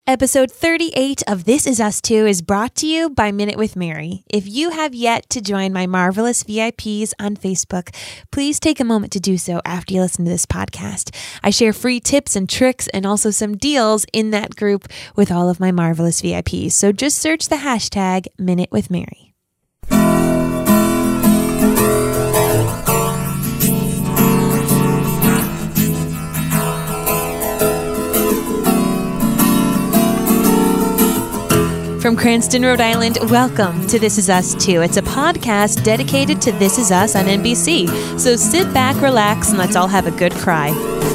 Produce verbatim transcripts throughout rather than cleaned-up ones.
Episode thirty-eight of This Is Us Too is brought to you by Minute with Mary. If you have yet to join my marvelous V I Ps on Facebook, please take a moment to do so after you listen to this podcast. I share free tips and tricks and also some deals in that group with all of my marvelous V I Ps. So just search the hashtag Minute with Mary. From Cranston, Rhode Island, welcome to This Is Us Too. It's a podcast dedicated to This Is Us on N B C. So sit back, relax, and let's all have a good cry.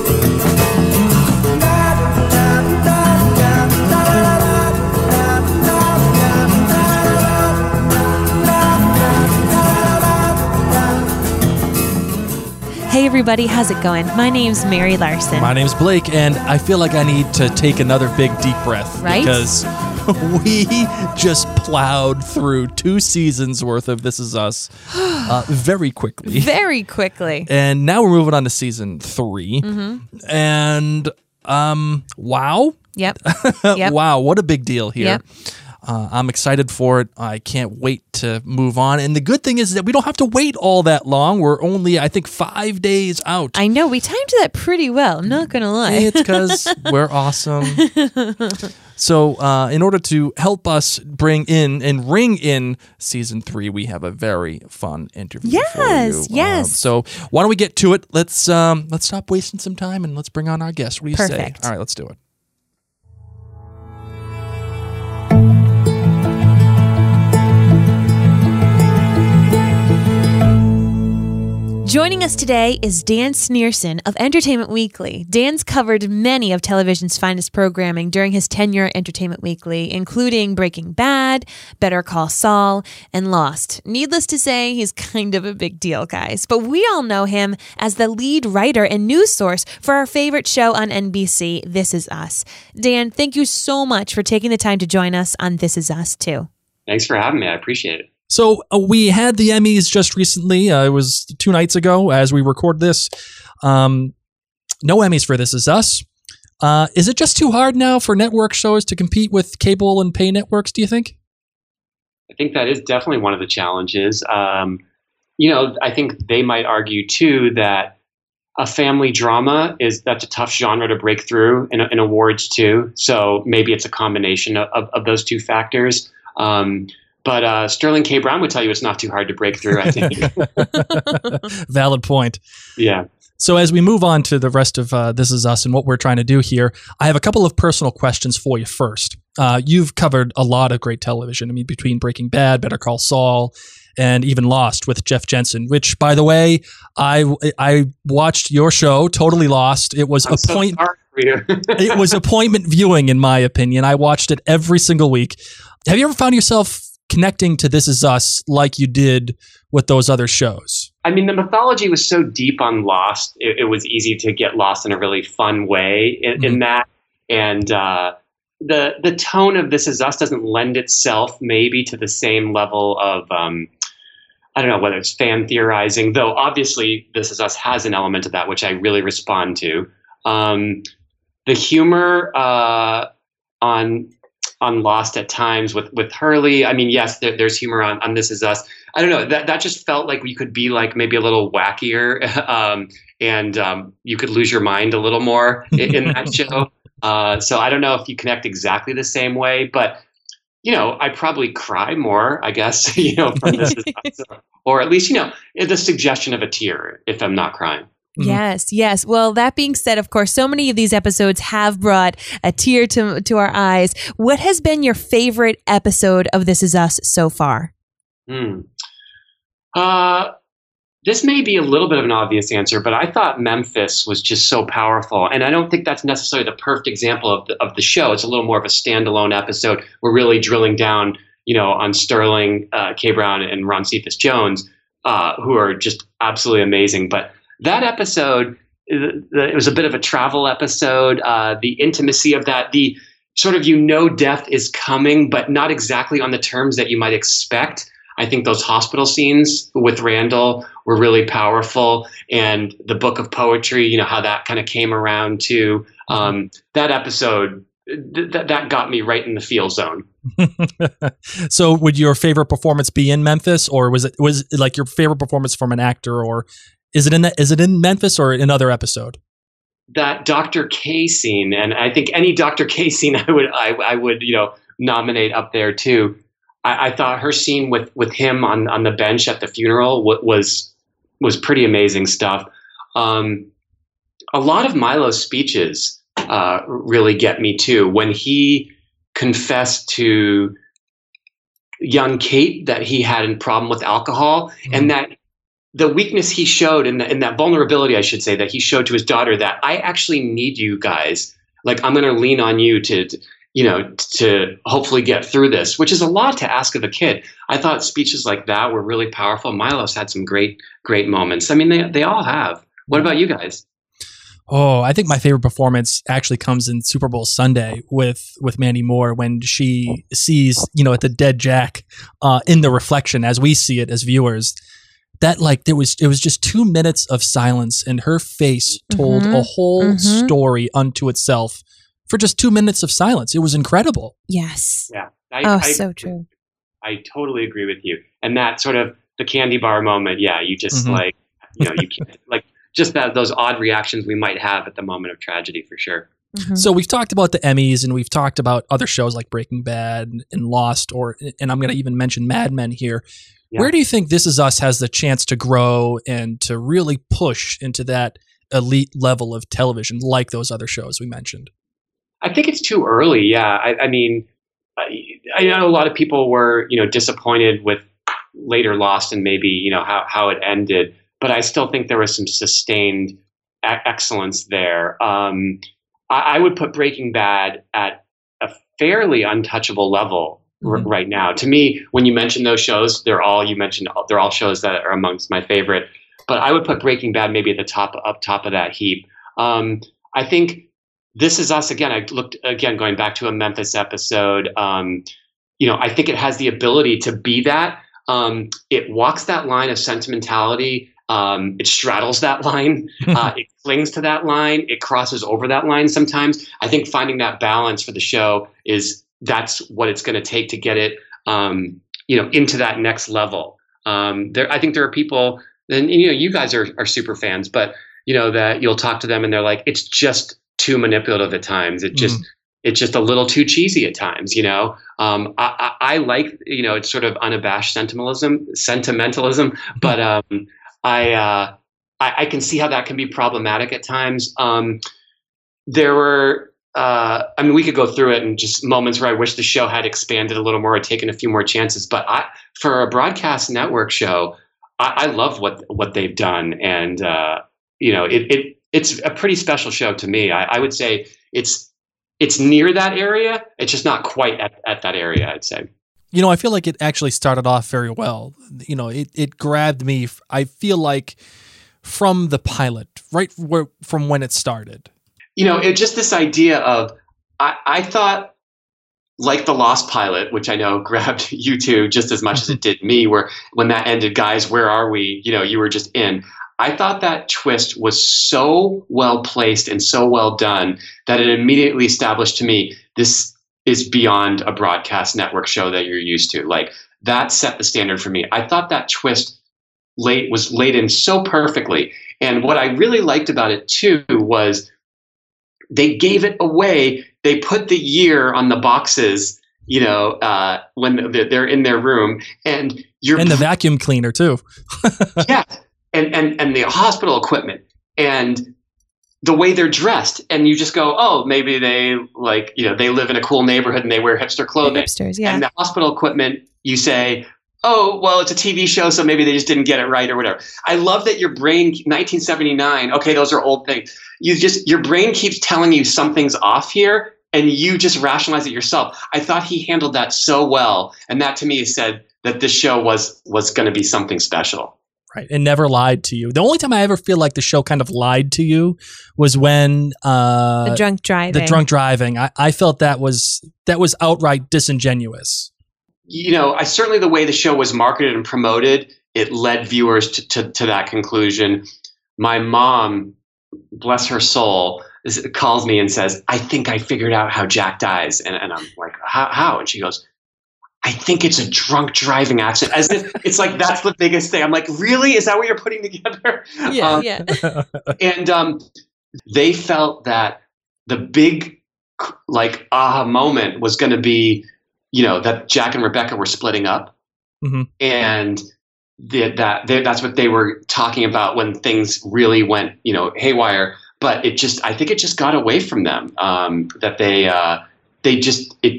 Hey everybody, how's it going? My name's Mary Larson. My name's Blake, and I feel like I need to take another big deep breath. Right? Because we just plowed through two seasons worth of This Is Us uh, very quickly. Very quickly. And now we're moving on to season three. Mm-hmm. And um, wow. Yep. yep. Wow, what a big deal here. Yep. Uh, I'm excited for it. I can't wait to move on. And the good thing is that we don't have to wait all that long. We're only, I think, five days out. I know. We timed that pretty well. I'm not going to lie. It's because we're awesome. So uh, in order to help us bring in and ring in season three, we have a very fun interview yes, for you. Yes, uh, So why don't we get to it? Let's um, let's stop wasting some time and let's bring on our guest. What do you Perfect. say? All right, let's do it. Joining us today is Dan Sneerson of Entertainment Weekly. Dan's covered many of television's finest programming during his tenure at Entertainment Weekly, including Breaking Bad, Better Call Saul, and Lost. Needless to say, he's kind of a big deal, guys. But we all know him as the lead writer and news source for our favorite show on N B C, This Is Us. Dan, thank you so much for taking the time to join us on This Is Us Too. Thanks for having me. I appreciate it. So uh, we had the Emmys just recently. Uh, it was two nights ago as we record this. Um, no Emmys for This Is Us. Uh, is it just too hard now for network shows to compete with cable and pay networks, do you think? I think that is definitely one of the challenges. Um, you know, I think they might argue, too, that a family drama is that's a tough genre to break through in, in awards, too. So maybe it's a combination of, of, of those two factors. Um But uh, Sterling K. Brown would tell you it's not too hard to break through, I think. Valid point. Yeah. So as we move on to the rest of uh, This Is Us and what we're trying to do here, I have a couple of personal questions for you first. Uh, you've covered a lot of great television. I mean, between Breaking Bad, Better Call Saul, and even Lost with Jeff Jensen, which, by the way, I I watched your show, Totally Lost. It was I'm appoint- so sorry for you. It was appointment viewing, in my opinion. I watched it every single week. Have you ever found yourself connecting to This Is Us like you did with those other shows? I mean, the mythology was so deep on Lost, it, it was easy to get lost in a really fun way in, Mm-hmm. in that. And uh, the the tone of This Is Us doesn't lend itself maybe to the same level of, um, I don't know, whether it's fan theorizing, though obviously This Is Us has an element of that, which I really respond to. Um, the humor uh, on... on Lost at times with, with Hurley. I mean, yes, there, there's humor on, on This Is Us. I don't know. That that just felt like you could be like maybe a little wackier um, and um, you could lose your mind a little more in, in that show. Uh, so I don't know if you connect exactly the same way, but, you know, I probably cry more, I guess, you know, from This Is Us. Or at least, you know, the suggestion of a tear if I'm not crying. Mm-hmm. Yes, yes. Well, that being said, of course, so many of these episodes have brought a tear to to our eyes. What has been your favorite episode of This Is Us so far? Hmm. Uh, this may be a little bit of an obvious answer, but I thought Memphis was just so powerful. And I don't think that's necessarily the perfect example of the, of the show. It's a little more of a standalone episode. We're really drilling down, you know, on Sterling uh, K. Brown and Ron Cephas Jones, uh, who are just absolutely amazing. But that episode, it was a bit of a travel episode. Uh, the intimacy of that, the sort of, you know, death is coming, but not exactly on the terms that you might expect. I think those hospital scenes with Randall were really powerful. And the book of poetry, you know, how that kind of came around too. Um, that episode th- th- that got me right in the feel zone. So would your favorite performance be in Memphis, or was it was it like your favorite performance from an actor, or is it in is it in Memphis or another episode? That Doctor K scene, and I think any Doctor K scene I would I, I would you know nominate up there too. I, I thought her scene with with him on on the bench at the funeral was was pretty amazing stuff. Um, a lot of Milo's speeches uh, really get me too. When he confessed to young Kate that he had a problem with alcohol, mm-hmm. and that the weakness he showed and, and that vulnerability, I should say, that he showed to his daughter, that I actually need you guys. Like, I'm going to lean on you to, to, you know, to hopefully get through this, which is a lot to ask of a kid. I thought speeches like that were really powerful. Milo's had some great, great moments. I mean, they, they all have. What about you guys? Oh, I think my favorite performance actually comes in Super Bowl Sunday with, with Mandy Moore, when she sees, you know, at the dead Jack uh, in the reflection as we see it as viewers. That like there was it was just two minutes of silence, and her face told mm-hmm. a whole mm-hmm. story unto itself for just two minutes of silence. It was incredible. Yes. Yeah. I, oh, I, so true. I totally agree with you. And that sort of the candy bar moment. Yeah, you just mm-hmm. like you know you can't like just that those odd reactions we might have at the moment of tragedy, for sure. Mm-hmm. So we've talked about the Emmys, and we've talked about other shows like Breaking Bad and Lost, or and I'm going to even mention Mad Men here. Yeah. Where do you think This Is Us has the chance to grow and to really push into that elite level of television like those other shows we mentioned? I think it's too early. Yeah. I, I mean, I, I know a lot of people were, you know, disappointed with later Lost and maybe, you know, how, how it ended, but I still think there was some sustained a- excellence there. Um, I, I would put Breaking Bad at a fairly untouchable level mm-hmm. right now. To me, when you mention those shows, they're all you mentioned. They're all shows that are amongst my favorite. But I would put Breaking Bad maybe at the top, up top of that heap. Um, I think This Is Us again. I looked again going back to a Memphis episode. Um, you know, I think it has the ability to be that. Um, it walks that line of sentimentality. Um, it straddles that line. Uh, it clings to that line. It crosses over that line sometimes. I think finding that balance for the show is that's what it's going to take to get it, um, you know, into that next level. Um, there, I think there are people, and you know, you guys are, are super fans, but you know that you'll talk to them and they're like, it's just too manipulative at times. It just, mm. it's just a little too cheesy at times. You know, um, I, I, I like, you know, it's sort of unabashed sentimentalism, sentimentalism, but um, I, uh, I, I can see how that can be problematic at times. Um, there were. Uh, I mean, we could go through it and just moments where I wish the show had expanded a little more or taken a few more chances. But I, for a broadcast network show, I, I love what what they've done, and uh, you know, it, it it's a pretty special show to me. I, I would say it's it's near that area. It's just not quite at, at that area, I'd say. You know, I feel like it actually started off very well. You know, it it grabbed me. I feel like from the pilot, right where from when it started. You know, it just this idea of, I, I thought, like the Lost pilot, which I know grabbed you two just as much as it did me, where when that ended, guys, where are we? You know, you were just in. I thought that twist was so well placed and so well done that it immediately established to me, this is beyond a broadcast network show that you're used to. Like, that set the standard for me. I thought that twist late was laid in so perfectly. And what I really liked about it too was, they gave it away. They put the year on the boxes, you know, uh, when they're in their room, and you're and the vacuum cleaner too. yeah, and and and the hospital equipment and the way they're dressed, and you just go, oh, maybe they like, you know, they live in a cool neighborhood and they wear hipster clothing. Hipsters, yeah. And the hospital equipment, you say, oh, well, it's a T V show, so maybe they just didn't get it right or whatever. I love that your brain, nineteen seventy-nine, okay, those are old things. You just, your brain keeps telling you something's off here, and you just rationalize it yourself. I thought he handled that so well, and that to me said that this show was was going to be something special. Right, and never lied to you. The only time I ever feel like the show kind of lied to you was when uh, the drunk driving. The drunk driving. I, I felt that was that was outright disingenuous. You know, I certainly the way the show was marketed and promoted, it led viewers to, to, to that conclusion. My mom, bless her soul, calls me and says, I think I figured out how Jack dies. And, and I'm like, how, how? And she goes, I think it's a drunk driving accident. As if it's like, that's the biggest thing. I'm like, really? Is that what you're putting together? Yeah, um, yeah. And um, they felt that the big like aha moment was going to be, you know, that Jack and Rebecca were splitting up. Mm-hmm. And the, that they, that's what they were talking about when things really went, you know, haywire. But it just, I think it just got away from them. Um, that they, uh, they just, it,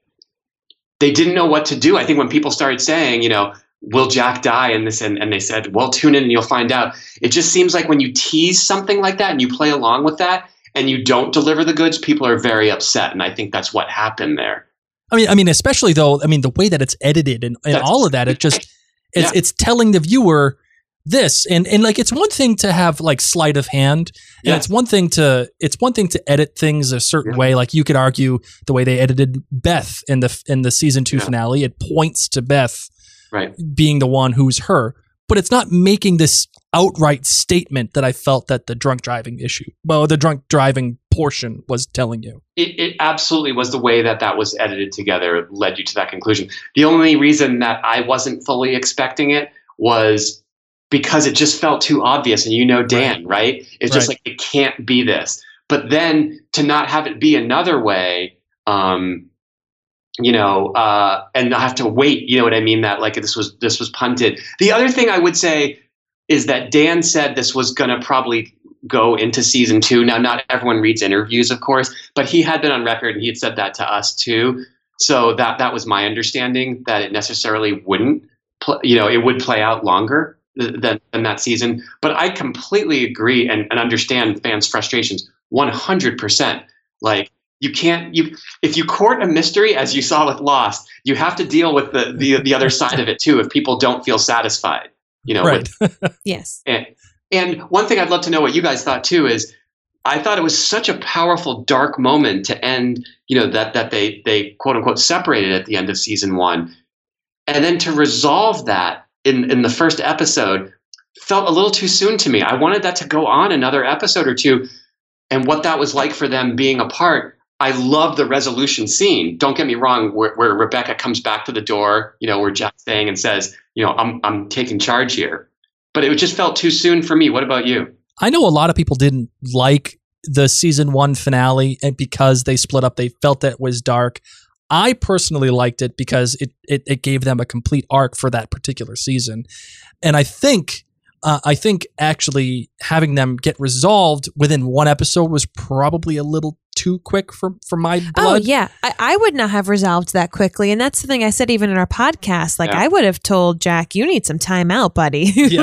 they didn't know what to do. I think when people started saying, you know, will Jack die in this, and, and they said, well, tune in and you'll find out. It just seems like when you tease something like that and you play along with that and you don't deliver the goods, people are very upset. And I think that's what happened there. I mean, I mean, especially though, I mean, the way that it's edited and, and all of that, it just, it's, Yeah. it's telling the viewer this, and, and like, it's one thing to have like sleight of hand, and Yeah. it's one thing to, it's one thing to edit things a certain Yeah. way. Like you could argue the way they edited Beth in the, in the season two Yeah. finale, it points to Beth Right. being the one who's her, but it's not making this outright statement that I felt that the drunk driving issue, well, the drunk driving portion was telling you. It, it absolutely was the way that that was edited together led you to that conclusion. The only reason that I wasn't fully expecting it was because it just felt too obvious. And you know, Dan, right? It's just Right. like, it can't be this. But then to not have it be another way, um, you know, uh, and not have to wait, you know what I mean? That like this was, this was punted. The other thing I would say is that Dan said this was going to probably go into season two. Now, not everyone reads interviews, of course, but he had been on record and he had said that to us too. So that, that was my understanding, that it necessarily wouldn't, pl- you know, it would play out longer than, than that season. But I completely agree and, and understand fans' frustrations one hundred percent. Like, you can't, you, if you court a mystery, as you saw with Lost, you have to deal with the, the, the other side of it too, if people don't feel satisfied, you know. Right. With, Yes. and, and one thing I'd love to know what you guys thought too is, I thought it was such a powerful, dark moment to end, you know, that, that they, they quote unquote separated at the end of season one. And then to resolve that in, in the first episode felt a little too soon to me. I wanted that to go on another episode or two, and what that was like for them being apart. I love the resolution scene. Don't get me wrong, where, where Rebecca comes back to the door, you know, where Jack's staying and says, you know, I'm, I'm taking charge here. But it just felt too soon for me. What about you? I know a lot of people didn't like the season one finale, and because they split up, they felt that it was dark. I personally liked it because it, it, it gave them a complete arc for that particular season. And I think, uh, I think actually having them get resolved within one episode was probably a little too quick for, for my blood. Oh, yeah. I, I would not have resolved that quickly. And that's the thing I said even in our podcast. Like, Yeah. I would have told Jack, you need some time out, buddy. Yeah.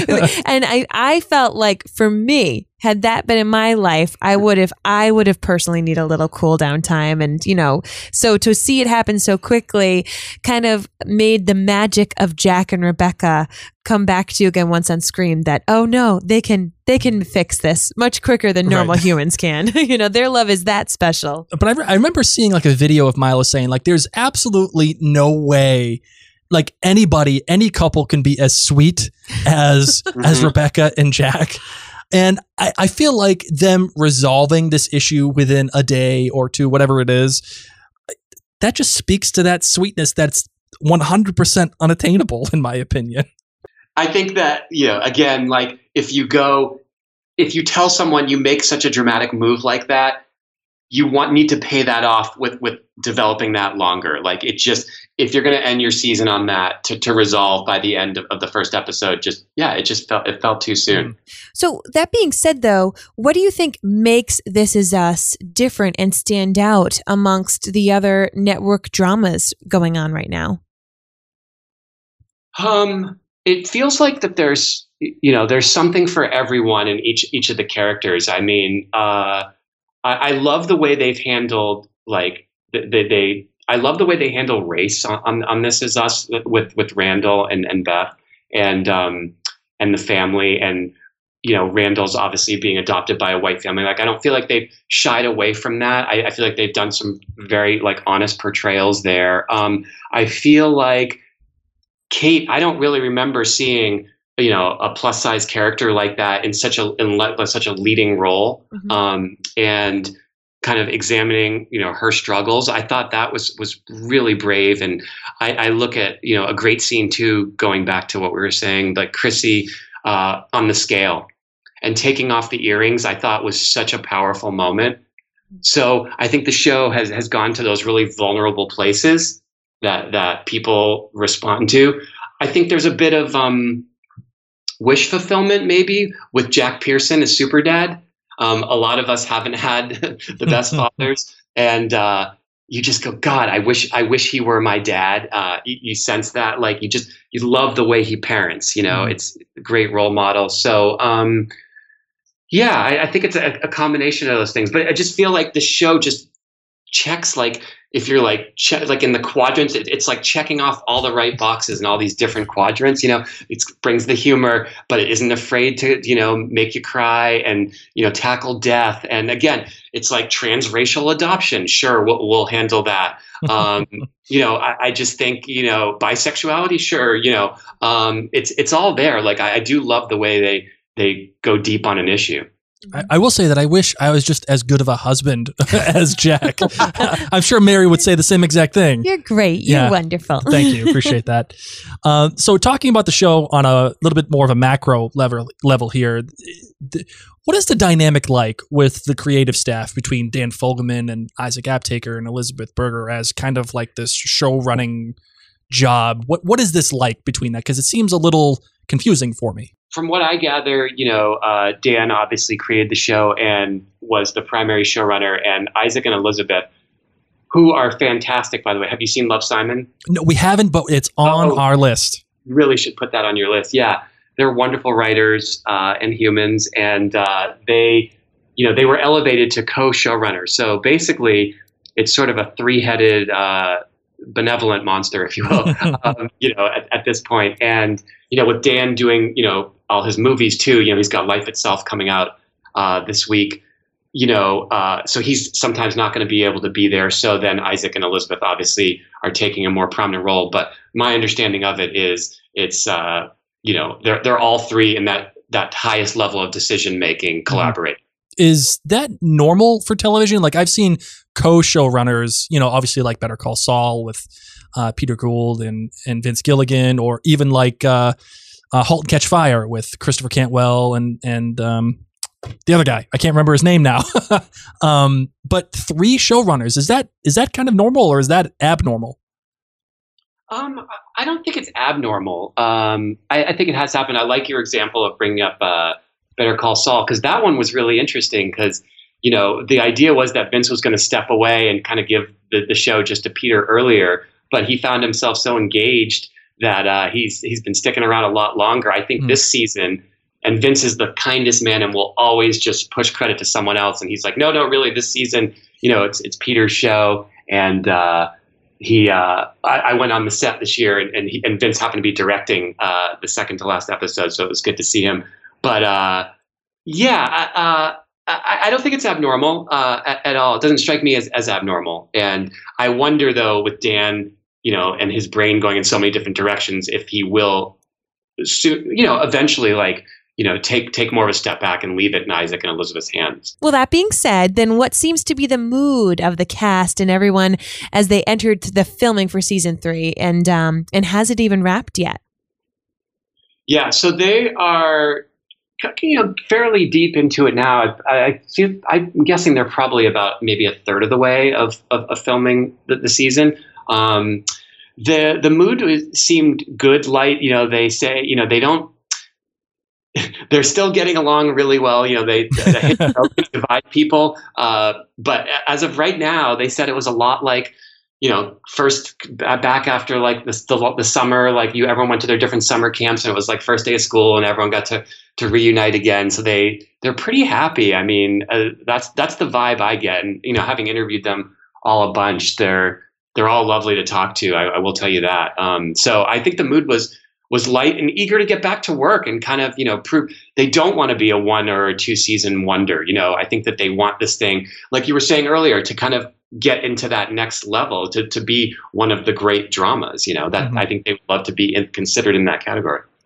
And I, I felt like for me, had that been in my life, I would have, I would have personally need a little cool down time. And, you know, so to see it happen so quickly kind of made the magic of Jack and Rebecca come back to you again once on screen, that, oh no, they can, they can fix this much quicker than normal Right. humans can. You know, their love is that special. But I, re- I remember seeing like a video of Milo saying like, there's absolutely no way like anybody, any couple can be as sweet as, as Mhm. Rebecca and Jack. And I, I feel like them resolving this issue within a day or two, whatever it is, that just speaks to that sweetness that's one hundred percent unattainable, in my opinion. I think that, you know, again, like if you go, if you tell someone you make such a dramatic move like that, you want need to pay that off with, with developing that longer. Like it just, if you're going to end your season on that to, to resolve by the end of, of the first episode, just, yeah, it just felt, it felt too soon. So that being said, though, what do you think makes This Is Us different and stand out amongst the other network dramas going on right now? Um, it feels like that there's, you know, there's something for everyone in each, each of the characters. I mean, uh, I, I love the way they've handled, like they, they, they I love the way they handle race on, on, on This Is Us with, with Randall and, and Beth and, um, and the family. And, you know, Randall's obviously being adopted by a white family. Like, I don't feel like they've shied away from that. I, I feel like they've done some very like honest portrayals there. Um, I feel like Kate, I don't really remember seeing you know, a plus size character like that in such a in le- such a leading role, Mhm. um, and kind of examining, you know, her struggles. I thought that was was really brave. And I, I look at, you know, a great scene too, going back to what we were saying, like Chrissy uh, on the scale and taking off the earrings. I thought was such a powerful moment. So I think the show has has gone to those really vulnerable places that that people respond to. I think there's a bit of um, wish fulfillment maybe with Jack Pearson as Superdad. Um, a lot of us haven't had the best fathers, and uh, you just go, God, I wish, I wish he were my dad. Uh, you, you sense that, like you just, you love the way he parents. You know, Mhm. it's a great role model. So, um, yeah, I, I think it's a, a combination of those things. But I just feel like the show just checks, like if you're like che- like in the quadrants, it, it's like checking off all the right boxes in all these different quadrants. You know, it brings the humor, but it isn't afraid to, you know, make you cry and, you know, tackle death. And again, it's like transracial adoption. Sure, we'll, we'll handle that. Um, you know, I, I just think, you know, bisexuality. Sure, you know, um, it's it's all there. Like I, I do love the way they they go deep on an issue. I, I will say that I wish I was just as good of a husband as Jack. I'm sure Mary would say the same exact thing. You're great. You're Yeah. wonderful. Thank you. Appreciate that. Um, so talking about the show on a little bit more of a macro level level here, th- what is the dynamic like with the creative staff between Dan Fogelman and Isaac Aptaker and Elizabeth Berger as kind of like this show running job? What What is this like between that? Because it seems a little confusing for me. From what I gather, you know, uh, Dan obviously created the show and was the primary showrunner, and Isaac and Elizabeth, who are fantastic, by the way. Have you seen Love, Simon? No, we haven't, but it's on Oh. our list. You really should put that on your list. Yeah, they're wonderful writers uh, and humans, and uh, they, you know, they were elevated to co-showrunners. So basically, it's sort of a three-headed uh, benevolent monster, if you will, um, you know, at, at this point. And you know, with Dan doing, you know, all his movies too, you know, he's got Life Itself coming out uh, this week, you know, uh, so he's sometimes not going to be able to be there. So then Isaac and Elizabeth obviously are taking a more prominent role. But my understanding of it is it's, uh, you know, they're they're all three in that that highest level of decision making collaborate. Is that normal for television? Like I've seen co-showrunners, you know, obviously like Better Call Saul with uh, Peter Gould and, and Vince Gilligan, or even like uh, uh, Halt and Catch Fire with Christopher Cantwell and and um, the other guy. I can't remember his name now. um, but three showrunners, is that is that kind of normal or is that abnormal? Um, I don't think it's abnormal. Um, I, I think it has happened. I like your example of bringing up uh, Better Call Saul, because that one was really interesting because, you know, the idea was that Vince was going to step away and kind of give the, the show just to Peter earlier, but he found himself so engaged that uh, he's he's been sticking around a lot longer. I think Mm. this season, and Vince is the kindest man and will always just push credit to someone else. And he's like, no, no, really, this season, you know, it's it's Peter's show. And uh, he, uh, I, I went on the set this year, and and, he, and Vince happened to be directing uh, the second to last episode, so it was good to see him. But uh, yeah, uh, I, I don't think it's abnormal uh, at, at all. It doesn't strike me as, as abnormal. And I wonder, though, with Dan, you know, and his brain going in so many different directions, if he will, soon, you know, eventually, like, you know, take take more of a step back and leave it in Isaac and Elizabeth's hands. Well, that being said, then what seems to be the mood of the cast and everyone as they entered the filming for season three, and um, and has it even wrapped yet? Yeah, so they are, you know, fairly deep into it now. I, I feel, I'm guessing they're probably about maybe a third of the way of of, of filming the, the season. Um, the the mood was, seemed good, light. You know, they say, you know, they don't. They're still getting along really well. You know, they, they divide people. Uh, but as of right now, they said it was a lot like, you know, first back after like the, the the summer, like you everyone went to their different summer camps, and it was like first day of school, and everyone got to to reunite again. So they they're pretty happy. I mean, uh, that's that's the vibe I get. And you know, having interviewed them all a bunch, they're they're all lovely to talk to. I, I will tell you that. Um, so I think the mood was. was light and eager to get back to work and kind of, you know, prove they don't want to be a one or a two season wonder. You know, I think that they want this thing, like you were saying earlier, to kind of get into that next level, to, to be one of the great dramas, you know, that Mm-hmm. I think they would love to be in, considered in that category.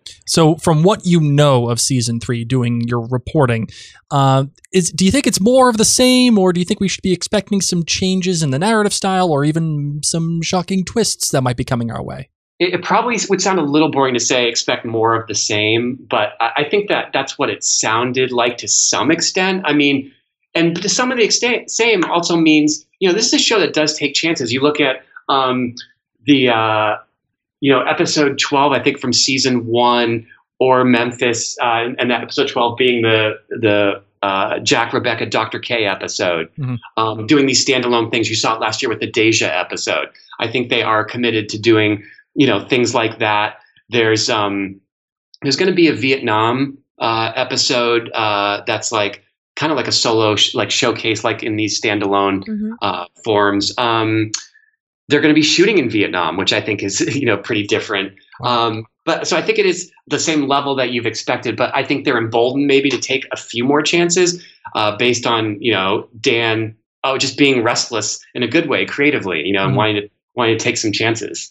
So from what you know of season three, doing your reporting, uh, is do you think it's more of the same, or do you think we should be expecting some changes in the narrative style, or even some shocking twists that might be coming our way? It, it probably would sound a little boring to say expect more of the same, but I, I think that that's what it sounded like to some extent. I mean, and to some of the extent, same also means, you know, this is a show that does take chances. You look at um, the, uh, you know, episode twelve, I think from season one, or Memphis, uh, and that episode twelve being the the uh, Jack, Rebecca, Doctor K episode, mm-hmm. um, doing these standalone things. You saw it last year with the Deja episode. I think they are committed to doing, you know, things like that. There's um, there's going to be a Vietnam uh, episode uh, that's like kind of like a solo sh- like showcase, like in these standalone mm-hmm. uh, forms. Um, they're going to be shooting in Vietnam, which I think is, you know, pretty different. Um, but so I think it is the same level that you've expected, but I think they're emboldened maybe to take a few more chances uh, based on, you know, Dan, oh, just being restless in a good way, creatively, you know, mm-hmm. and wanting to wanting to take some chances.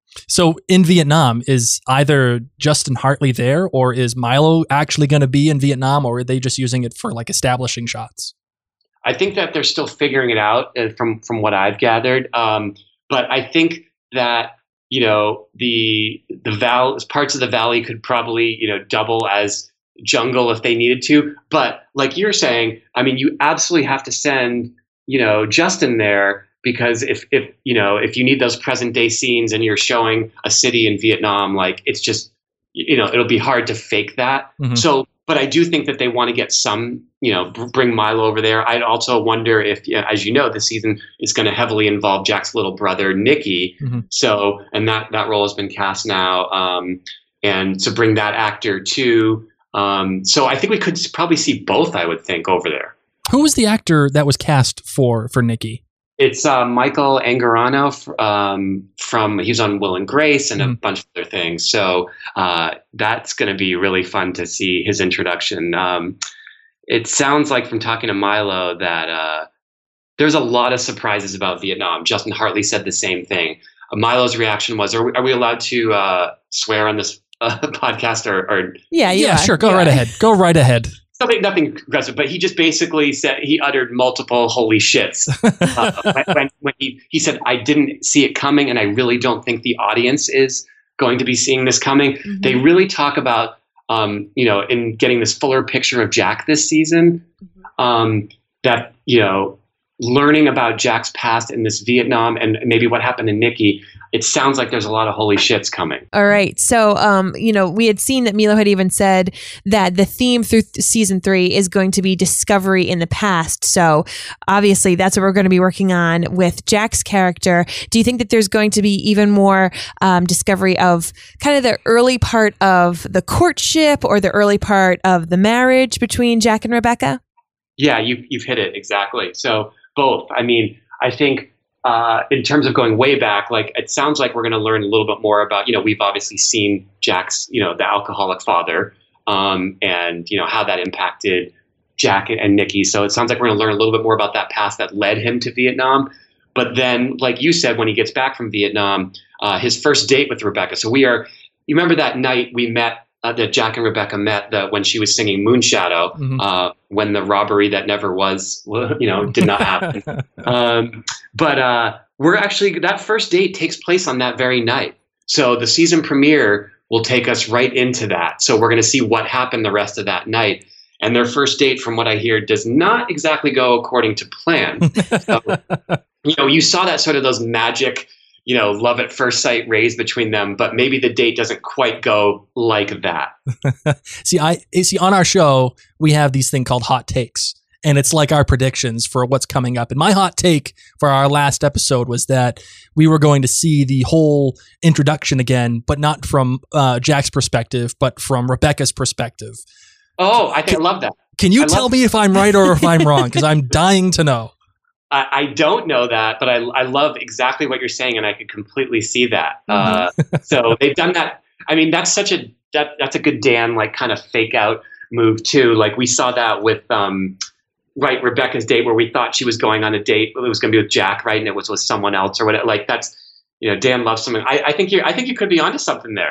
So in Vietnam, is either Justin Hartley there, or is Milo actually going to be in Vietnam, or are they just using it for like establishing shots? I think that they're still figuring it out uh, from, from what I've gathered. Um, but I think that, you know, the, the val parts of the valley could probably, you know, double as jungle if they needed to. But like you're saying, I mean, you absolutely have to send, you know, Justin there. Because if, if, you know, if you need those present day scenes and you're showing a city in Vietnam, like it's just, you know, it'll be hard to fake that. Mm-hmm. So, but I do think that they want to get some, you know, bring Milo over there. I'd also wonder if, you know, as you know, this season is going to heavily involve Jack's little brother, Nicky. Mm-hmm. So, and that, that role has been cast now. Um, and to bring that actor too. Um, so I think we could probably see both, I would think, over there. Who was the actor that was cast for, for Nicky? It's uh, Michael Angarano um, from, he was on Will and Grace and a mm. bunch of other things. So uh, that's going to be really fun to see his introduction. Um, it sounds like from talking to Milo that uh, there's a lot of surprises about Vietnam. Justin Hartley said the same thing. Uh, Milo's reaction was, are we, are we allowed to uh, swear on this uh, podcast? Or, or Yeah, yeah, sure. Go yeah. right ahead. Go right ahead. Something, nothing aggressive, but he just basically said, he uttered multiple holy shits. uh, when when, when he, he said, I didn't see it coming, and I really don't think the audience is going to be seeing this coming. Mm-hmm. They really talk about, um, you know, in getting this fuller picture of Jack this season, mm-hmm. um, that, you know, learning about Jack's past in this Vietnam and maybe what happened to Nicky, it sounds like there's a lot of holy shits coming. All right. So, um, you know, we had seen that Milo had even said that the theme through th- season three is going to be discovery in the past. So obviously that's what we're going to be working on with Jack's character. Do you think that there's going to be even more um, discovery of kind of the early part of the courtship or the early part of the marriage between Jack and Rebecca? Yeah, you, you've hit it exactly. So both. I mean, I think uh, in terms of going way back, like it sounds like we're going to learn a little bit more about, you know, we've obviously seen Jack's, you know, the alcoholic father um, and, you know, how that impacted Jack and Nicky. So it sounds like we're going to learn a little bit more about that past that led him to Vietnam. But then, like you said, when he gets back from Vietnam, uh, his first date with Rebecca. So we are, you remember that night we met, Uh, that Jack and Rebecca met that when she was singing Moonshadow, mm-hmm. uh, when the robbery that never was, you know, did not happen. um, but uh, we're actually, that first date takes place on that very night. So the season premiere will take us right into that. So we're going to see what happened the rest of that night. And their first date, from what I hear, does not exactly go according to plan. So, you know, you saw that sort of those magic, you know, love at first sight raised between them, but maybe the date doesn't quite go like that. see, I see on our show, we have these thing called hot takes, and it's like our predictions for what's coming up. And my hot take for our last episode was that we were going to see the whole introduction again, but not from uh, Jack's perspective, but from Rebecca's perspective. Oh, I, think, can, I love that. Can you I tell me if I'm right or if I'm wrong? Because I'm dying to know. I, I don't know that, but I, I love exactly what you're saying, and I could completely see that. Uh, so they've done that. I mean, that's such a that that's a good Dan like kind of fake out move too. Like we saw that with um, right Rebecca's date where we thought she was going on a date, it was going to be with Jack, right, and it was with someone else or whatever. Like that's, you know, Dan loves something. I, I think you I think you could be onto something there.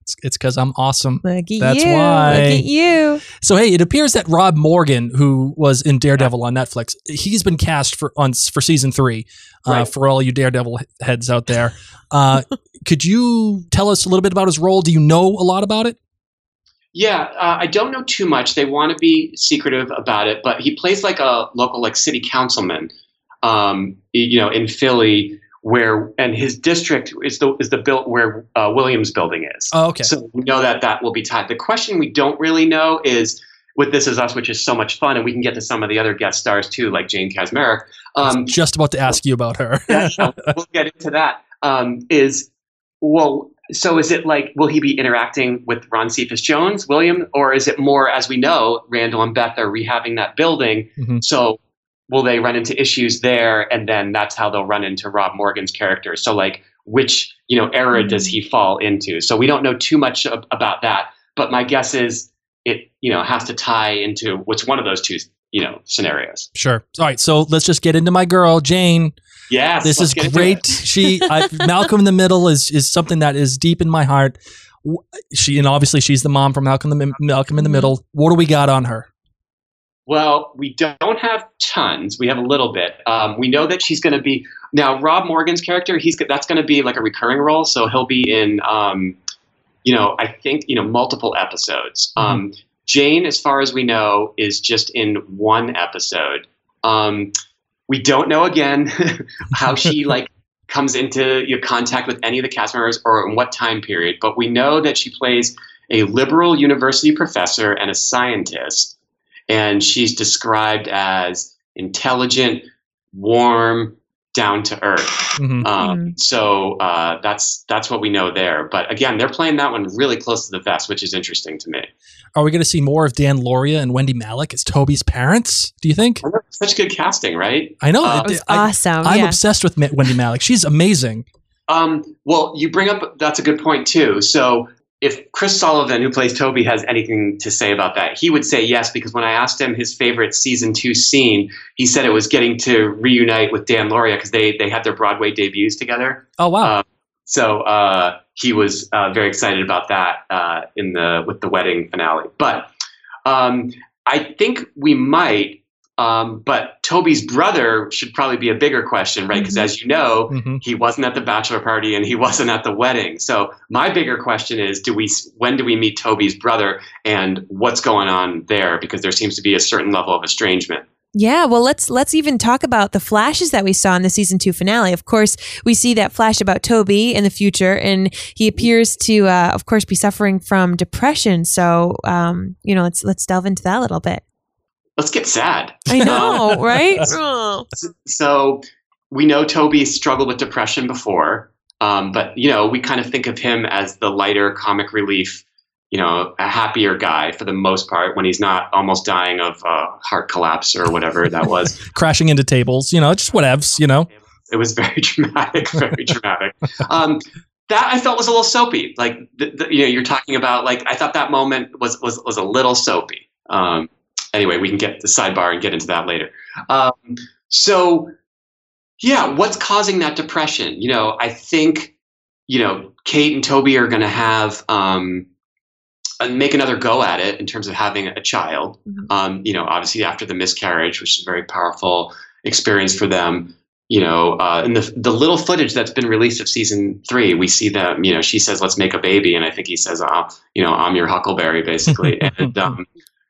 It's because I'm awesome. Look at That's you. why. Look at you. So, hey, it appears that Rob Morgan, who was in Daredevil on Netflix, he's been cast for on for season three. Uh, Right. For all you Daredevil heads out there, uh, could you tell us a little bit about his role? Do you know a lot about it? Yeah, uh, I don't know too much. They want to be secretive about it, but he plays like a local like city councilman, um, you know, in Philly, where and his district is the is the built where uh, Williams Building is. Oh, okay. So we know that that will be tied. The question we don't really know is with This Is Us, which is so much fun, and we can get to some of the other guest stars too, like Jane Kasmerick. I Um, was just about to ask you about her. yeah, we'll get into that. Um, is well, so is it like will he be interacting with Ron Cephas Jones, William, or is it more as we know, Randall and Beth are rehabbing that building, Mhm. so will they run into issues there, and then that's how they'll run into Rob Morgan's character? So like, which you know era does he fall into? So we don't know too much ab- about that, but my guess is it you know has to tie into what's one of those two you know scenarios. Sure. All right. So let's just get into my girl, Jane. Yes, This let's is get into great. it. She I, Malcolm in the Middle is is something that is deep in my heart. W- She and obviously she's the mom from Malcolm the Malcolm in the Middle. What do we got on her? Well, we don't have tons. We have a little bit. Um, we know that she's going to be now. Rob Morgan's character, he's that's going to be like a recurring role, so he'll be in, um, you know, I think you know multiple episodes. Mhm. Um, Jane, as far as we know, is just in one episode. Um, we don't know again how she like comes into you know, contact with any of the cast members or in what time period, but we know that she plays a liberal university professor and a scientist. And she's described as intelligent, warm, down to earth. Mhm. Um, Mhm. So uh, that's that's what we know there. But again, they're playing that one really close to the vest, which is interesting to me. Are we going to see more of Dan Lauria and Wendy Malick as Toby's parents? Do you think? Such good casting, right? I know. Uh, It was I, awesome. I'm yeah. obsessed with Ma- Wendy Malick. She's amazing. Um, well, you bring up that's a good point too. So if Chris Sullivan, who plays Toby, has anything to say about that, he would say yes, because when I asked him his favorite season two scene, he said it was getting to reunite with Dan Lauria because they they had their Broadway debuts together. Oh wow. Uh, so uh, he was uh, very excited about that uh, in the with the wedding finale. But um, I think we might. Um, but Toby's brother should probably be a bigger question, right? Because Mhm. as you know, Mhm. he wasn't at the bachelor party and he wasn't at the wedding. So my bigger question is, do we when do we meet Toby's brother and what's going on there? Because there seems to be a certain level of estrangement. Yeah, well, let's let's even talk about the flashes that we saw in the season two finale. Of course, we see that flash about Toby in the future, and he appears to, uh, of course, be suffering from depression. So, um, you know, let's let's delve into that a little bit. Let's get sad. I know, right? Oh. So we know Toby struggled with depression before, um, but you know we kind of think of him as the lighter comic relief, you know, a happier guy for the most part when he's not almost dying of uh, heart collapse or whatever that was. Crashing into tables, you know, just whatevs, you know. It was very dramatic, very dramatic. Um, that I felt was a little soapy. Like the, the, you know, you're talking about like I thought that moment was was was a little soapy. Um, anyway, we can get the sidebar and get into that later. Um, so, yeah, what's causing that depression? You know, I think you know Kate and Toby are going to have um, uh, make another go at it in terms of having a child. Mhm. Um, you know, obviously after the miscarriage, which is a very powerful experience for them. You know, uh, in the the little footage that's been released of season three, we see them. You know, she says, "Let's make a baby," and I think he says, uh, "You know, I'm your Huckleberry," basically. and um,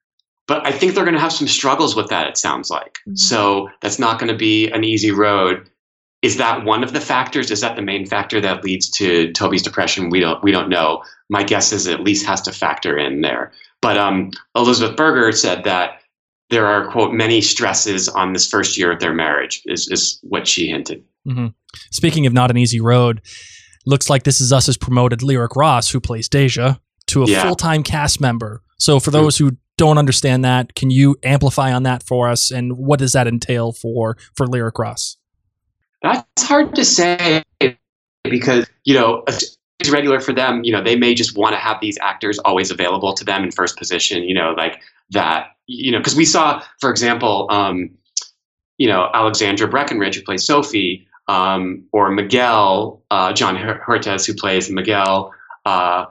but I think they're going to have some struggles with that. It sounds like Mhm. so that's not going to be an easy road. Is that one of the factors? Is that the main factor that leads to Toby's depression? We don't we don't know. My guess is it at least has to factor in there. But um, Elizabeth Berger said that there are, quote, many stresses on this first year of their marriage, is, is what she hinted. Mm-hmm. Speaking of not an easy road, looks like This Is Us has promoted Lyric Ross, who plays Deja, to a Yeah. full-time cast member. So for those who don't understand that, can you amplify on that for us? And what does that entail for, for Lyric Ross? That's hard to say because, you know, it's regular for them. You know, they may just want to have these actors always available to them in first position, you know, like that, you know, because we saw, for example, um, you know, Alexandra Breckenridge, who plays Sophie, um, or Miguel, uh, John Hurtez, who plays Miguel, uh,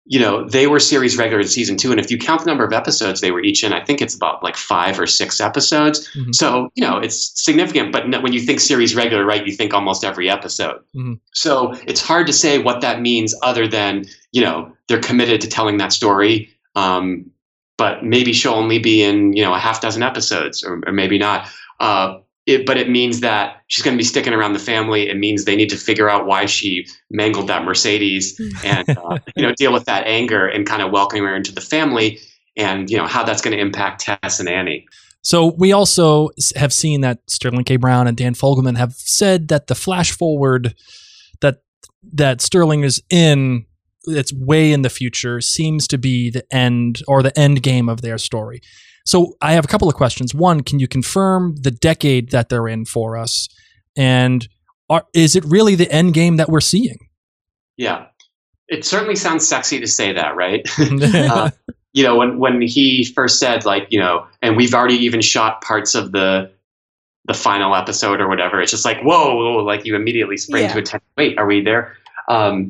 you know, they were series regular in season two. And if you count the number of episodes they were each in, I think it's about like five or six episodes. Mm-hmm. So, you know, it's significant. But when you think series regular, right, you think almost every episode. Mm-hmm. So it's hard to say what that means other than, you know, they're committed to telling that story. Um, but maybe she'll only be in, you know, a half dozen episodes or, or maybe not. Uh, It, but it means that she's going to be sticking around the family. It means they need to figure out why she mangled that Mercedes and uh, you know, deal with that anger and kind of welcome her into the family, and you know how that's going to impact Tess and Annie. So we also have seen that Sterling K. Brown and Dan Fogelman have said that the flash forward that that Sterling is in, that's way in the future, seems to be the end or the end game of their story. So I have a couple of questions. One, can you confirm the decade that they're in for us? And are, is it really the end game that we're seeing? Yeah, it certainly sounds sexy to say that, right? uh, you know, when, when he first said, like, you know, and we've already even shot parts of the the final episode or whatever, it's just like, whoa, like you immediately spring yeah. to attention. Wait, are we there? Um,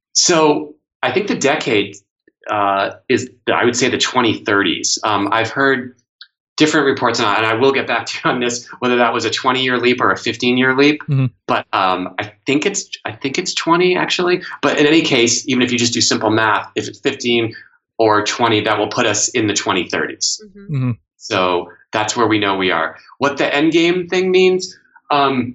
so I think the decade uh, is, I would say, the twenty thirties. Um, I've heard different reports on, and I will get back to you on this, whether that was a twenty-year leap or a fifteen-year leap. Mm-hmm. But um, I think it's, I think it's twenty actually. But in any case, even if you just do simple math, if it's fifteen or twenty, that will put us in the twenty thirties. Mm-hmm. Mm-hmm. So that's where we know we are. What the end game thing means, um,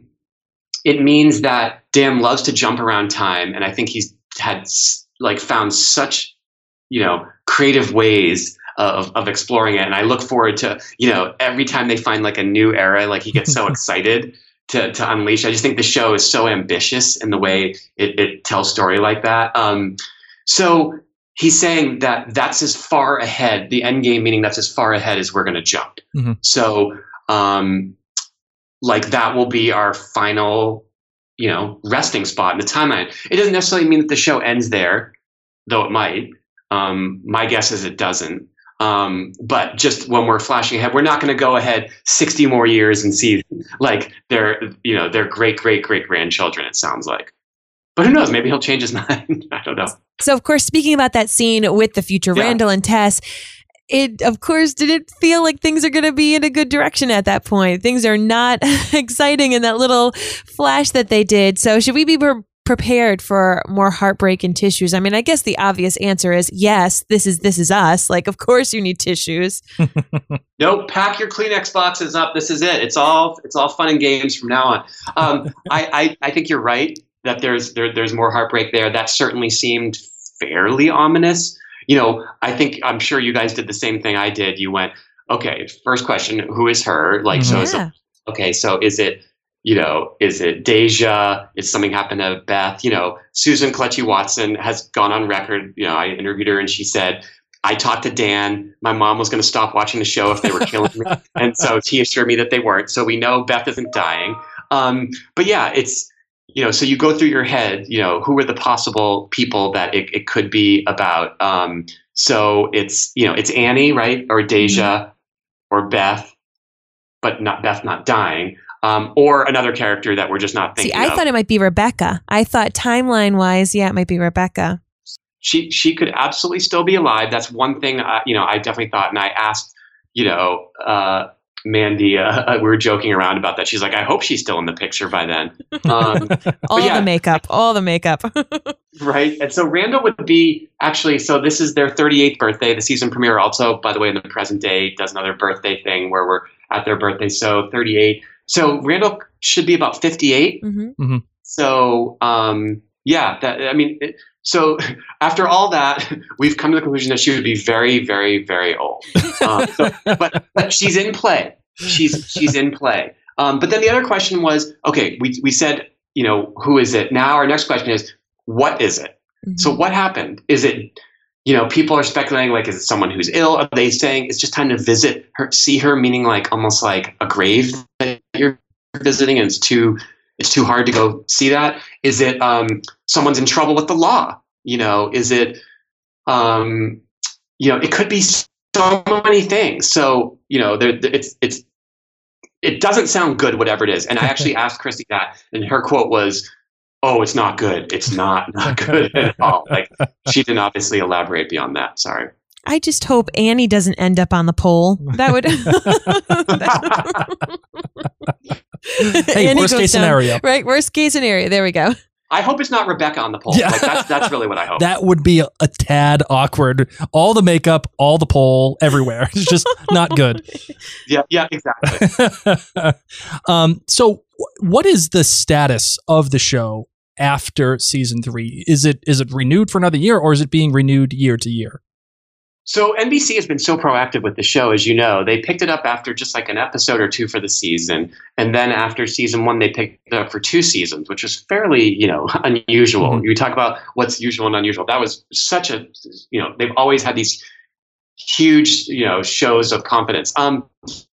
it means that Dan loves to jump around time, and I think he's had like found such, you know, creative ways of, of exploring it. And I look forward to, you know, every time they find like a new era, like he gets so excited to, to unleash. I just think the show is so ambitious in the way it, it tells story like that. Um, so he's saying that that's as far ahead, the end game, meaning that's as far ahead as we're going to jump. Mm-hmm. So um, like that will be our final, you know, resting spot in the timeline. It doesn't necessarily mean that the show ends there, though it might. Um, my guess is it doesn't. Um, but just when we're flashing ahead, we're not going to go ahead sixty more years and see like their, you know, their great, great, great grandchildren, it sounds like. But who knows? Maybe he'll change his mind. I don't know. So, of course, speaking about that scene with the future yeah. Randall and Tess, it, of course, did it feel like things are going to be in a good direction at that point? Things are not exciting in that little flash that they did. So should we be pre- prepared for more heartbreak and tissues? I mean, I guess the obvious answer is yes, this is this is us. Like, of course you need tissues. Nope, pack your Kleenex boxes up. This is it. It's all it's all fun and games from now on. Um, I, I, I think you're right that there's there, there's more heartbreak there. That certainly seemed fairly ominous. You know, I think, I'm sure you guys did the same thing I did. You went, okay, first question, who is her? Like, mm-hmm. so is it, okay, so is it, you know, is it Deja? Is something happened to Beth? You know, Susan Kelechi Watson has gone on record. You know, I interviewed her and she said, I talked to Dan. My mom was going to stop watching the show if they were killing me. And so he assured me that they weren't. So we know Beth isn't dying. Um, but yeah, it's, you know, so you go through your head, you know, who are the possible people that it, it could be about? Um, so it's, you know, it's Annie, right? Or Deja, mm-hmm. or Beth, but not Beth not dying. Um, or another character that we're just not thinking See, I of. thought it might be Rebecca. I thought timeline wise, yeah, it might be Rebecca. She she could absolutely still be alive. That's one thing, uh, you know, I definitely thought. And I asked, you know, uh, Mandy, uh, we were joking around about that. She's like, I hope she's still in the picture by then. Um, all yeah. the makeup, all the makeup. Right. And so Randall would be actually, so this is their thirty-eighth birthday. The season premiere also, by the way, in the present day, does another birthday thing where we're at their birthday. So thirty-eight. So Randall should be about fifty-eight. Mm-hmm. Mm-hmm. So, um, yeah, that, I mean, it, so after all that, we've come to the conclusion that she would be very, very, very old. Um, so, but, but she's in play. She's she's in play. Um, but then the other question was, okay, we we said, you know, who is it? Now our next question is, what is it? Mm-hmm. So what happened? Is it, you know, people are speculating, like, is it someone who's ill? Are they saying it's just time to visit her, see her, meaning like almost like a grave that you're visiting and it's too it's too hard to go see that? Is it um, someone's in trouble with the law? You know, is it, um, you know, it could be so many things. So, you know, there, it's, it's, it doesn't sound good, whatever it is. And I actually asked Christy that, and her quote was, Oh, it's not good. It's not not good at all. Like, she didn't obviously elaborate beyond that. Sorry. I just hope Annie doesn't end up on the pole. That would. Hey, Annie worst goes case down. scenario. Right, worst case scenario. There we go. I hope it's not Rebecca on the pole. Yeah. Like, that's that's really what I hope. That would be a, a tad awkward. All the makeup, all the pole, everywhere. It's just not good. Yeah, yeah, exactly. um, so, w- what is the status of the show after season three? Is it is it renewed for another year, or is it being renewed year to year? So N B C has been so proactive with the show, as you know. They picked it up after just like an episode or two for the season. And then after season one, they picked it up for two seasons, which is fairly, you know, unusual. Mm-hmm. You talk about what's usual and unusual. That was such a, you know, they've always had these huge, you know, shows of confidence. Um,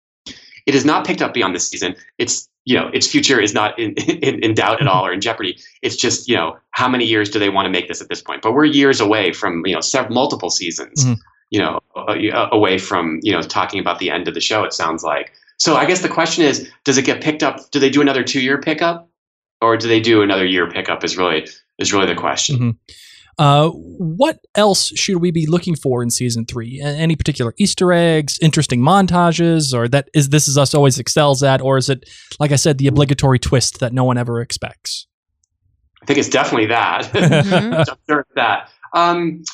it is not picked up beyond this season. It's, you know, its future is not in, in, in doubt at all or in jeopardy. It's just, you know, how many years do they want to make this at this point? But we're years away from, you know, several, multiple seasons. Mm-hmm. you know, away from, you know, talking about the end of the show, it sounds like. So I guess the question is, does it get picked up? Do they do another two-year pickup, or do they do another year pickup is really is really the question. Mm-hmm. Uh, what else should we be looking for in season three? Any particular Easter eggs, interesting montages, or that is This Is Us always excels at, or is it, like I said, the obligatory twist that no one ever expects? I think it's definitely that. Mm-hmm. I'm sure it's that. Um,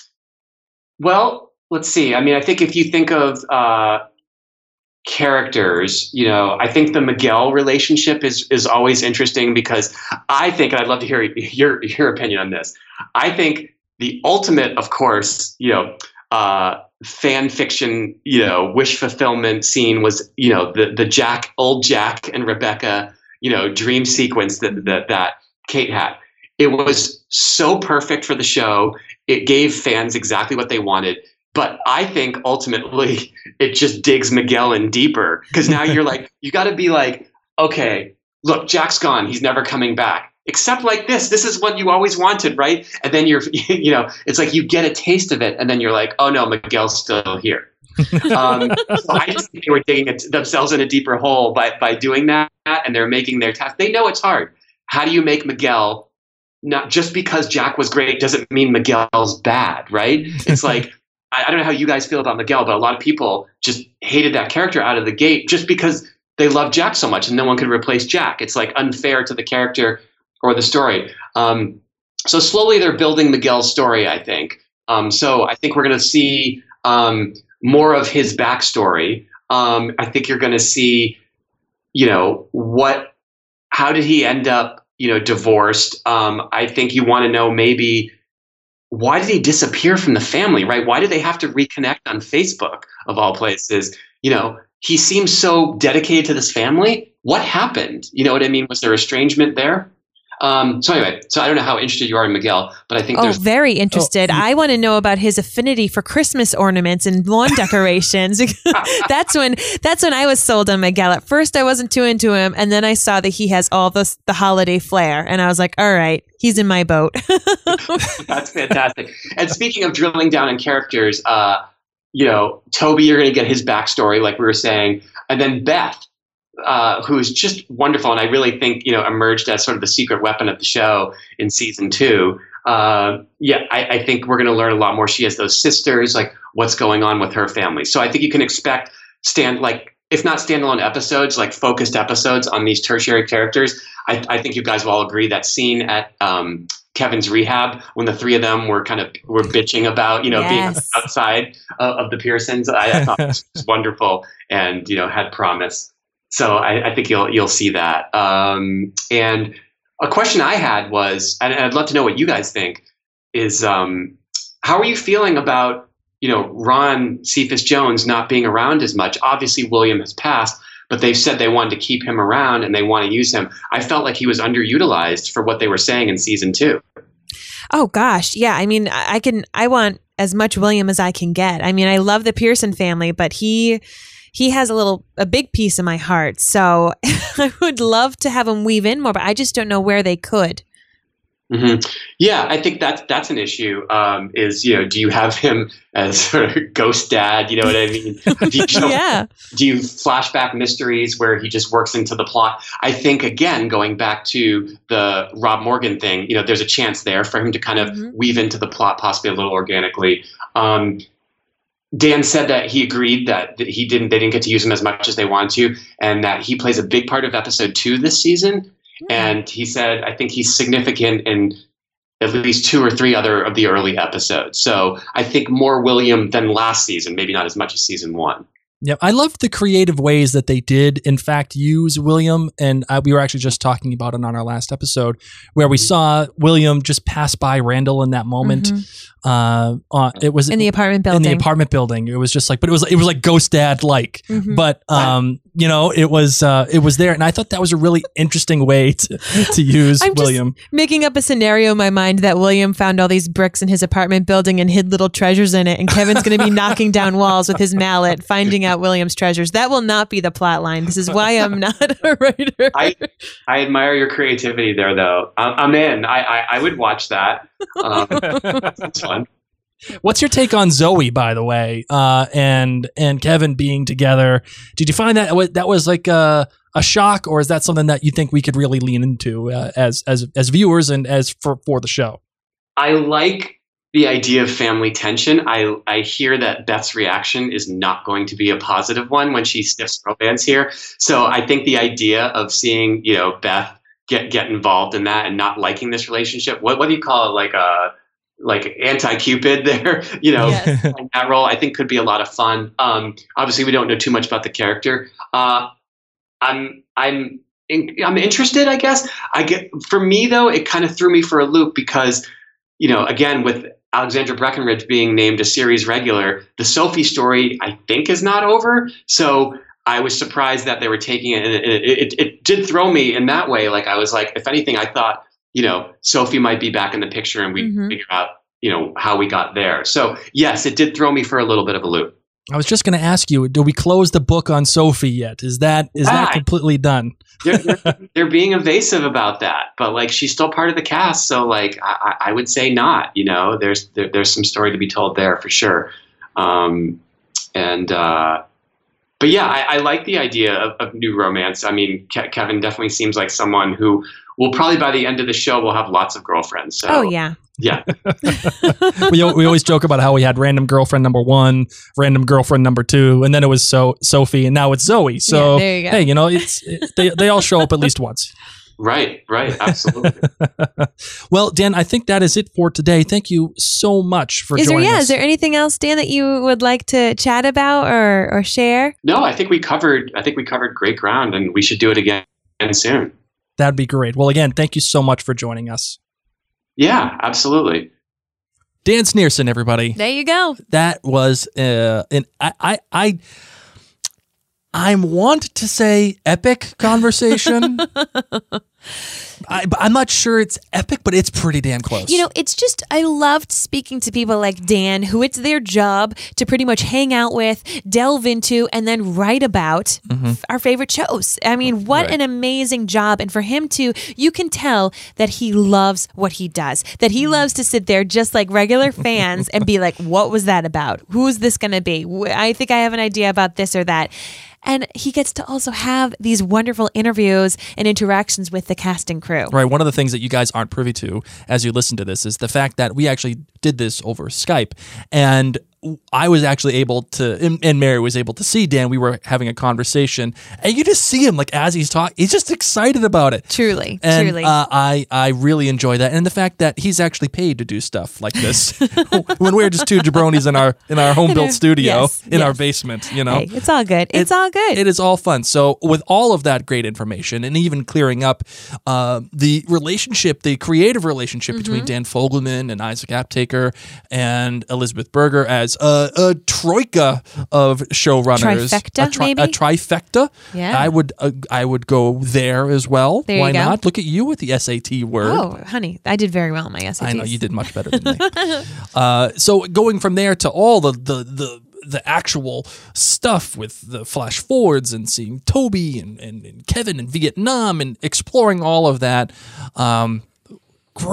well, let's see. I mean, I think if you think of uh, characters, you know, I think the Miguel relationship is is always interesting because I think, and I'd love to hear your your opinion on this. I think the ultimate, of course, you know, uh, fan fiction, you know, wish fulfillment scene was, you know, the the Jack, old Jack and Rebecca, you know, dream sequence that that that Kate had. It was so perfect for the show. It gave fans exactly what they wanted. But I think ultimately it just digs Miguel in deeper, because now you're like, you got to be like, okay, look, Jack's gone. He's never coming back. Except like this. This is what you always wanted, right? And then you're, you know, it's like you get a taste of it, and then you're like, oh no, Miguel's still here. um, so I just think they were digging it, themselves in a deeper hole by by doing that, and they're making their task. They know it's hard. How do you make Miguel? Not just because Jack was great doesn't mean Miguel's bad, right? It's like, I don't know how you guys feel about Miguel, but a lot of people just hated that character out of the gate just because they love Jack so much and no one could replace Jack. It's like unfair to the character or the story. Um, so slowly they're building Miguel's story, I think. Um, so I think we're going to see um, more of his backstory. Um, I think you're going to see, you know, what, how did he end up, you know, divorced? Um, I think you want to know maybe, why did he disappear from the family, right? Why did they have to reconnect on Facebook, of all places? You know, he seems so dedicated to this family. What happened? You know what I mean? Was there estrangement there? Um, so anyway, so I don't know how interested you are in Miguel, but I think oh, there's... very interested. Oh, I want to know about his affinity for Christmas ornaments and lawn decorations. that's when that's when I was sold on Miguel. At first, I wasn't too into him, and then I saw that he has all this the holiday flair, and I was like, all right, he's in my boat. That's fantastic. And speaking of drilling down in characters, uh, you know, Toby, you're going to get his backstory, like we were saying, and then Beth. Uh, who is just wonderful, and I really think, you know, emerged as sort of the secret weapon of the show in season two. Uh, yeah, I, I think we're going to learn a lot more. She has those sisters, like what's going on with her family. So I think you can expect stand like, if not standalone episodes, like focused episodes on these tertiary characters. I, I think you guys will all agree that scene at um, Kevin's rehab when the three of them were kind of were bitching about, you know, yes. being outside of, of the Pearsons. I, I thought it was wonderful, and you know, had promise. So I, I think you'll you'll see that. Um, and a question I had was, and I'd love to know what you guys think, is um, how are you feeling about, you know, Ron Cephas Jones not being around as much? Obviously, William has passed, but they've said they wanted to keep him around and they want to use him. I felt like he was underutilized for what they were saying in season two. Oh gosh, yeah. I mean, I can. I want as much William as I can get. I mean, I love the Pearson family, but he. He has a little, a big piece of my heart. So I would love to have him weave in more, but I just don't know where they could. Mm-hmm. Yeah, I think that's that's an issue. Um, is you know, do you have him as sort of ghost dad? You know what I mean? Do you show, yeah. Do you flashback mysteries where he just works into the plot? I think again, going back to the Rob Morgan thing, you know, there's a chance there for him to kind of mm-hmm. weave into the plot possibly a little organically. Um, Dan said that he agreed that, that he didn't they didn't get to use him as much as they wanted to, and that he plays a big part of episode two this season. And he said, I think he's significant in at least two or three other of the early episodes. So I think more William than last season, maybe not as much as season one. Yeah, I loved the creative ways that they did, in fact, use William. And uh, we were actually just talking about it on our last episode, where we saw William just pass by Randall in that moment. Mm-hmm. Uh, uh, it was in the apartment building. In the apartment building, it was just like, but it was it was like Ghost Dad like. Mm-hmm. But um, you know, it was uh, it was there, and I thought that was a really interesting way to to use I'm William. Just making up a scenario in my mind that William found all these bricks in his apartment building and hid little treasures in it, and Kevin's going to be knocking down walls with his mallet, finding out William's treasures. That will not be the plot line. This is why I'm not a writer. I, I admire your creativity there, though. I'm, I'm in. I, I I would watch that. Um, that's fun. What's your take on Zoe, by the way, uh, and and Kevin being together? Did you find that that was like a, a shock, or is that something that you think we could really lean into uh, as as as viewers and as for, for the show? I like the idea of family tension. I I hear that Beth's reaction is not going to be a positive one when she sniffs romance here. So I think the idea of seeing, you know, Beth get get involved in that and not liking this relationship, what what do you call it, like a like anti-Cupid there, you know, yes. that role I think could be a lot of fun. Um, obviously we don't know too much about the character. Uh, I'm, I'm, in, I'm interested, I guess. I get, for me though, it kind of threw me for a loop because, you know, again, with Alexandra Breckenridge being named a series regular, the Sophie story, I think, is not over. So I was surprised that they were taking it, and it, it, it, it did throw me in that way. Like I was like, if anything, I thought, you know, Sophie might be back in the picture and we mm-hmm. figure out, you know, how we got there. So yes, it did throw me for a little bit of a loop. I was just going to ask you, do we close the book on Sophie yet? Is that is ah, that completely done? they're, they're, they're being evasive about that, but like she's still part of the cast. So like I, I would say not. You know, there's there, there's some story to be told there for sure. Um, and uh, but yeah, I, I like the idea of, of new romance. I mean, Ke- Kevin definitely seems like someone who will probably by the end of the show will have lots of girlfriends. So, oh yeah. Yeah. we we always joke about how we had random girlfriend number one, random girlfriend number two, and then it was so Sophie, and now it's Zoe. So yeah, there you go. Hey, you know, it's it, they they all show up at least once. Right, right, absolutely. Well, Dan, I think that is it for today. Thank you so much for is joining there, yeah, us. Is there anything else, Dan, that you would like to chat about or or share? No, I think we covered. I think we covered great ground, and we should do it again soon. That'd be great. Well, again, thank you so much for joining us. Yeah, absolutely. Dan Sneerson, everybody. There you go. That was uh, an I I I I want to say epic conversation. I, I'm not sure it's epic, but it's pretty damn close. You know, it's just, I loved speaking to people like Dan, who it's their job to pretty much hang out with, delve into, and then write about mm-hmm. our favorite shows. I mean, what right. an amazing job. And for him to, you can tell that he loves what he does, that he loves to sit there just like regular fans and be like, what was that about? Who's this going to be? I think I have an idea about this or that. And he gets to also have these wonderful interviews and interactions with the cast and crew. Right. One of the things that you guys aren't privy to as you listen to this is the fact that we actually did this over Skype. And I was actually able to, and Mary was able to see Dan. We were having a conversation, and you just see him like as he's talking, he's just excited about it. Truly, and, truly. Uh, I I really enjoy that, and the fact that he's actually paid to do stuff like this when we're just two jabronis in our in our home built studio yes, in yes. our basement. You know, hey, it's all good. It's it, all good. It is all fun. So with all of that great information, and even clearing up uh, the relationship, the creative relationship mm-hmm. between Dan Fogelman and Isaac Aptaker and Elizabeth Berger as a, a troika of showrunners, trifecta, a, tri- maybe a trifecta. Yeah, I would uh, I would go there as well. There Why you go. not? Look at you with the S A T word. Oh, honey, I did very well in my S A Ts. I know you did much better than me. uh, so going from there to all the the the. the actual stuff with the flash forwards and seeing Toby and, and, and Kevin in Vietnam and exploring all of that. Um, great,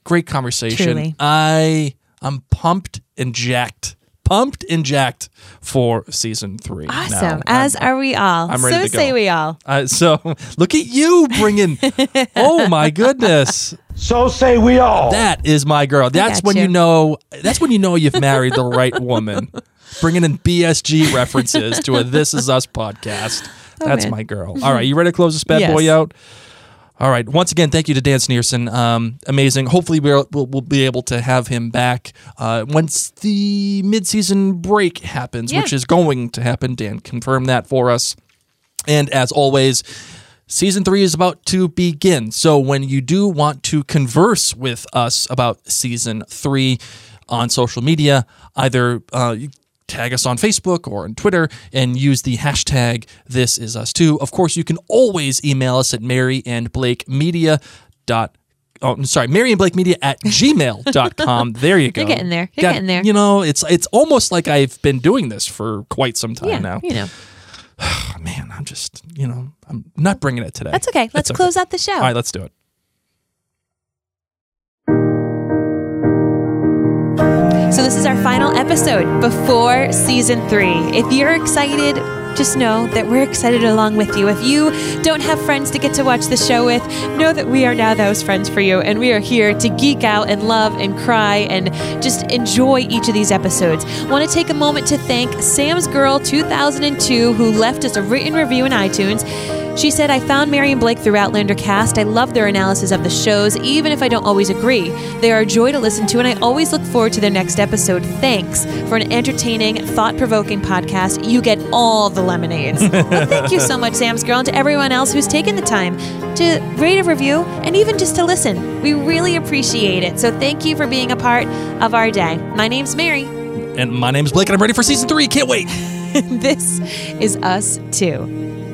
great conversation. Truly. I I'm pumped and jacked. Pumped and jacked for season three. Awesome. Now, As I'm, are we all. I'm ready so to go. say we all. Uh, so look at you bringing. Oh my goodness. So say we all. That is my girl. That's got when you. you. know. That's when you know you've married the right woman. Bringing in B S G references to a This Is Us podcast. Oh, That's man. my girl. All right, you ready to close this bad Yes. boy out? All right. Once again, thank you to Dan Sneerson. Um, amazing. Hopefully, we'll, we'll we'll be able to have him back uh, once the mid-season break happens, Yeah. which is going to happen. Dan confirmed that for us. And as always, season three is about to begin. So when you do want to converse with us about season three on social media, either uh, you tag us on Facebook or on Twitter and use the hashtag This Is Us Too. Of course, you can always email us at Mary and Blake Media dot Oh, I'm sorry, Mary and Blake Media at gmail dot com. There you go. You're getting there. You're Got- getting there. You know, it's it's almost like I've been doing this for quite some time Yeah, now. you know. Oh, man, I'm just, you know, I'm not bringing it today. That's okay. Let's okay. close out the show. All right, let's do it. So this is our final episode before season three. If you're excited, just know that we're excited along with you. If you don't have friends to get to watch the show with, know that we are now those friends for you, and we are here to geek out and love and cry and just enjoy each of these episodes. Want to take a moment to thank Sam's Girl two thousand two, who left us a written review in iTunes. She said, I found Mary and Blake through Outlander Cast. I love their analysis of the shows, even if I don't always agree. They are a joy to listen to, and I always look forward to their next episode. Thanks for an entertaining, thought-provoking podcast. You get all the lemonades. Well, thank you so much, Sam's Girl, and to everyone else who's taken the time to rate a review and even just to listen. We really appreciate it. So thank you for being a part of our day. My name's Mary. And my name's Blake, and I'm ready for season three. Can't wait. This is Us Too.